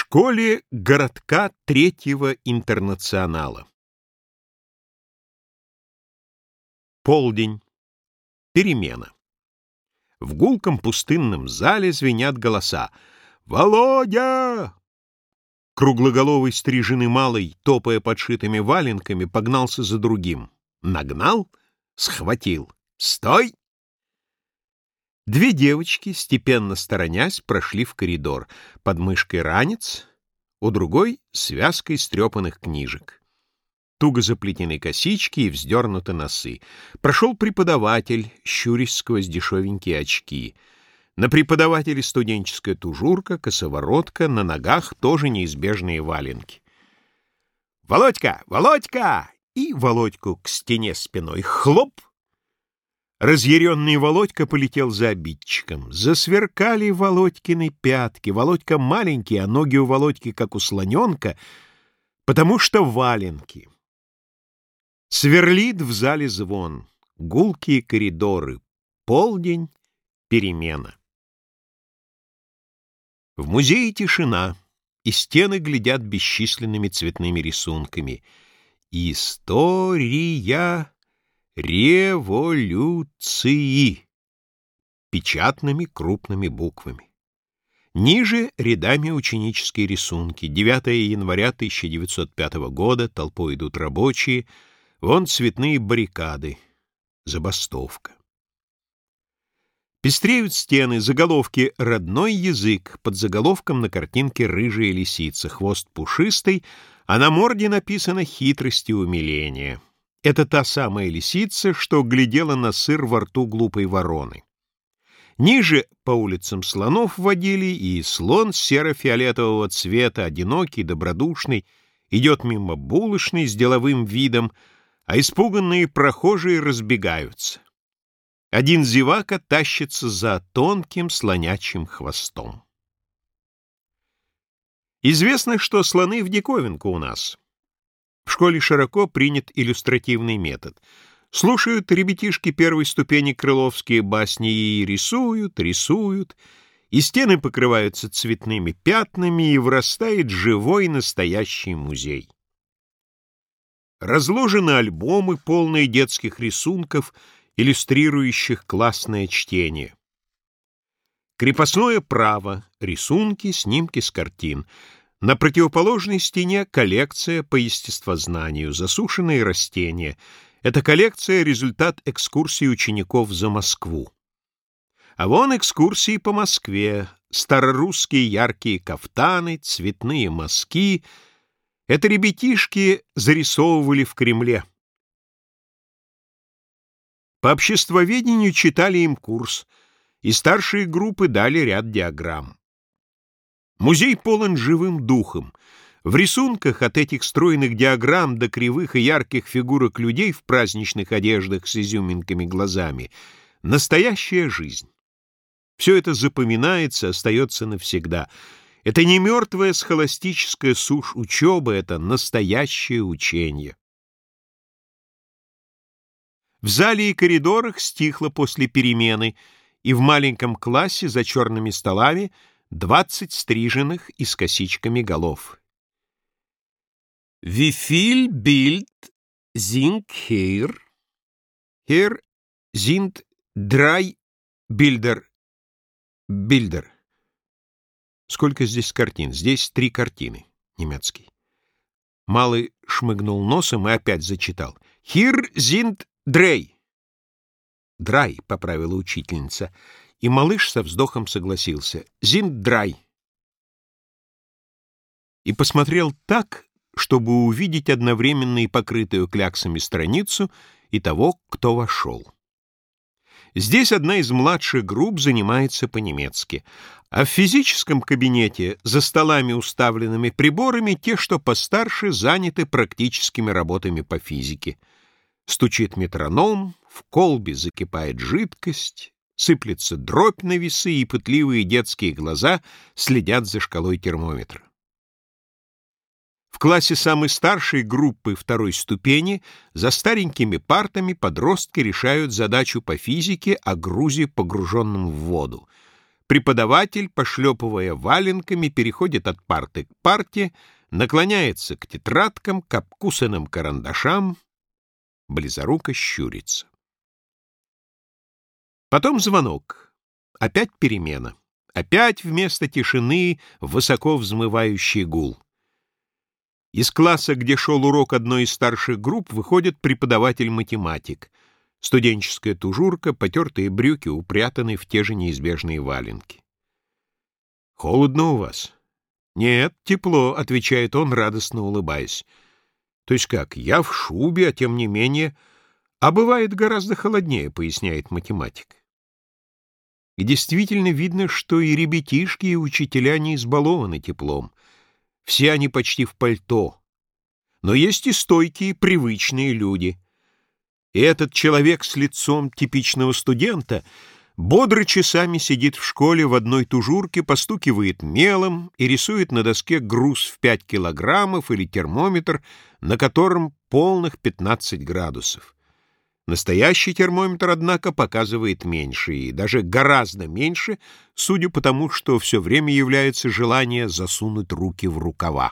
школе городка Третьего интернационала. Полдень. Перемена. В гулком пустынном зале звенят голоса. «Володя!» Круглоголовый стриженный малый, топая подшитыми валенками, погнался за другим. Нагнал, схватил. «Стой!» Две девочки, степенно сторонясь, прошли в коридор. Под мышкой ранец, у другой — связка истрепанных книжек. Туго заплетены косички и вздернуты носы. Прошел преподаватель, щурясь сквозь дешевенькие очки. На преподавателе студенческая тужурка, косоворотка, на ногах тоже неизбежные валенки. «Володька! Володька!» И Володьку к стене спиной хлоп. Разъяренный Володька полетел за обидчиком. Засверкали Володькины пятки. Володька маленький, а ноги у Володьки, как у слоненка, потому что валенки. Сверлит в зале звон. Гулкие коридоры. Полдень. Перемена. В музее тишина, и стены глядят бесчисленными цветными рисунками. История революции печатными крупными буквами. Ниже рядами ученические рисунки. 9 января 1905 года, толпой идут рабочие, вон цветные баррикады, забастовка. Пестреют стены, заголовки «Родной язык», под заголовком на картинке рыжая лисица, хвост пушистый, а на морде написано «Хитрость и умиление». Это та самая лисица, что глядела на сыр во рту глупой вороны. Ниже по улицам слонов водили, и слон серо-фиолетового цвета, одинокий, добродушный, идет мимо булочной с деловым видом, а испуганные прохожие разбегаются. Один зевака тащится за тонким слонячьим хвостом. Известно, что слоны в диковинку у нас. В школе широко принят иллюстративный метод. Слушают ребятишки первой ступени крыловские басни и рисуют, и стены покрываются цветными пятнами, и вырастает живой настоящий музей. Разложены альбомы, полные детских рисунков, иллюстрирующих классное чтение. Крепостное право, рисунки, снимки с картин. На противоположной стене коллекция по естествознанию, засушенные растения. Эта коллекция — результат экскурсии учеников за Москву. А вон экскурсии по Москве, старорусские яркие кафтаны, цветные мазки. Это ребятишки зарисовывали в Кремле. По обществоведению читали им курс, и старшие группы дали ряд диаграмм. Музей полон живым духом. В рисунках от этих стройных диаграмм до кривых и ярких фигурок людей в праздничных одеждах с изюминками глазами настоящая жизнь. Все это запоминается, остается навсегда. Это не мертвая схоластическая сушь учебы, это настоящее учение. В зале и коридорах стихло после перемены, и в маленьком классе за черными столами 20 стриженных и с косичками голов. «Wie viel Bild sind hier? Hier sind 3 Bilder. Bilder». Сколько здесь картин? Здесь 3 картины. Немецкий. Малый шмыгнул носом и опять зачитал. «Hier sind 3». «Драй», — поправила учительница, и малыш со вздохом согласился. «Sind 3». И посмотрел так, чтобы увидеть одновременно и покрытую кляксами страницу, и того, кто вошел. Здесь одна из младших групп занимается по-немецки, а в физическом кабинете за столами, уставленными приборами, те, что постарше, заняты практическими работами по физике. Стучит метроном, в колбе закипает жидкость, сыплется дробь на весы, и пытливые детские глаза следят за шкалой термометра. В классе самой старшей группы второй ступени за старенькими партами подростки решают задачу по физике о грузе, погруженном в воду. Преподаватель, пошлепывая валенками, переходит от парты к парте, наклоняется к тетрадкам, к обкусанным карандашам, близоруко щурится. Потом звонок. Опять перемена. Опять вместо тишины высоко взмывающий гул. Из класса, где шел урок одной из старших групп, выходит преподаватель-математик. Студенческая тужурка, потертые брюки, упрятаны в те же неизбежные валенки. «Холодно у вас?» «Нет, тепло», — отвечает он, радостно улыбаясь. «То есть как, я в шубе, а тем не менее...» «А бывает гораздо холоднее», — поясняет математик. И действительно видно, что и ребятишки, и учителя не избалованы теплом. Все они почти в пальто. Но есть и стойкие, привычные люди. И этот человек с лицом типичного студента бодро часами сидит в школе в одной тужурке, постукивает мелом и рисует на доске груз в 5 килограммов или термометр, на котором полных 15 градусов. Настоящий термометр, однако, показывает меньше, и даже гораздо меньше, судя по тому, что все время является желание засунуть руки в рукава.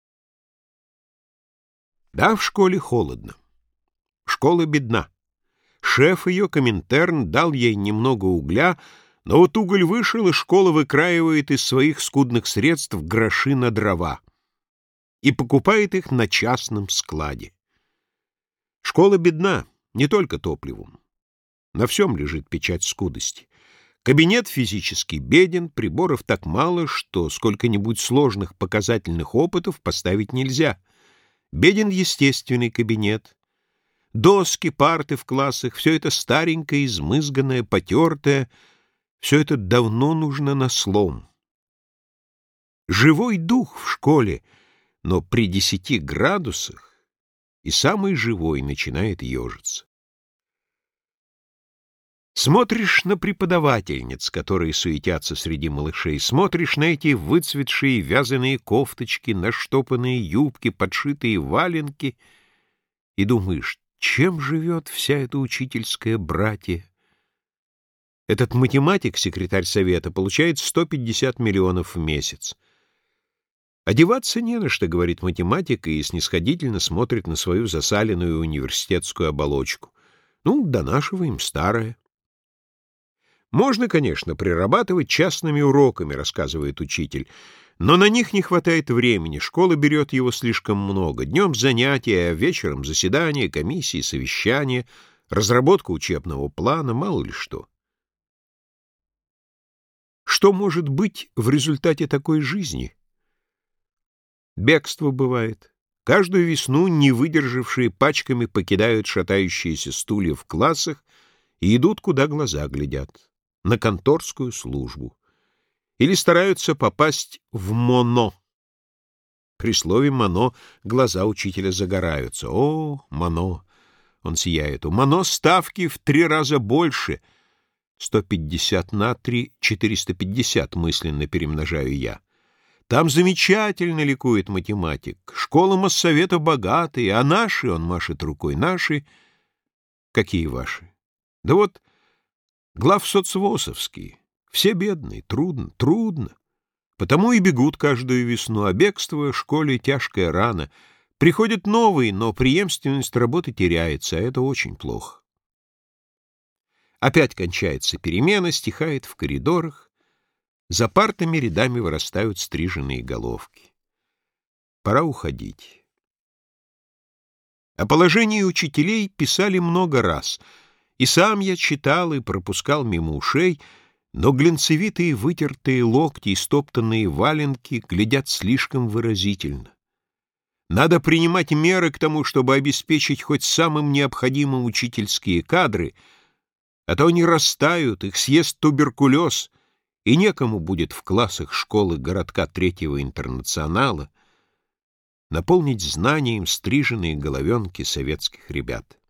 Да, в школе холодно. Школа бедна. Шеф ее, Коминтерн, дал ей немного угля, но вот уголь вышел, и школа выкраивает из своих скудных средств гроши на дрова и покупает их на частном складе. Школа бедна. Не только топливом. На всем лежит печать скудости. Кабинет физически беден, приборов так мало, что сколько-нибудь сложных показательных опытов поставить нельзя. Беден естественный кабинет. Доски, парты в классах — все это старенькое, измызганное, потертое. Все это давно нужно на слом. Живой дух в школе, но при 10 градусах и самый живой начинает ежиться. Смотришь на преподавательниц, которые суетятся среди малышей, смотришь на эти выцветшие вязаные кофточки, на штопанные юбки, подшитые валенки, и думаешь, чем живет вся эта учительская братья? Этот математик, секретарь совета, получает 150 миллионов в месяц. «Одеваться не на что», — говорит математик, и снисходительно смотрит на свою засаленную университетскую оболочку. Ну, донашиваем старое. «Можно, конечно, прирабатывать частными уроками», — рассказывает учитель, «но на них не хватает времени, школа берет его слишком много. Днем занятия, а вечером заседания, комиссии, совещания, разработка учебного плана, мало ли что». Что может быть в результате такой жизни? Бегство бывает. Каждую весну не выдержавшие пачками покидают шатающиеся стулья в классах и идут, куда глаза глядят, на конторскую службу. Или стараются попасть в МОНО. При слове «МОНО» глаза учителя загораются. О, МОНО! Он сияет. У МОНО ставки в 3 раза больше. 150 на 3 — 450, мысленно перемножаю я. Там замечательно, ликует математик. Школа моссовета богатые, а наши, он машет рукой, наши... Какие ваши? Да вот главсоцвосовские. Все бедные, трудно, трудно. Потому и бегут каждую весну, а бегство в школе тяжкая рана. Приходят новые, но преемственность работы теряется, а это очень плохо. Опять кончается перемена, стихает в коридорах. За партами рядами вырастают стриженные головки. Пора уходить. О положении учителей писали много раз, и сам я читал и пропускал мимо ушей, но глинцевитые вытертые локти и стоптанные валенки глядят слишком выразительно. Надо принимать меры к тому, чтобы обеспечить хоть самым необходимым учительские кадры, а то они растают, их съест туберкулез, и некому будет в классах школы городка 3-го интернационала наполнить знанием стриженные головенки советских ребят.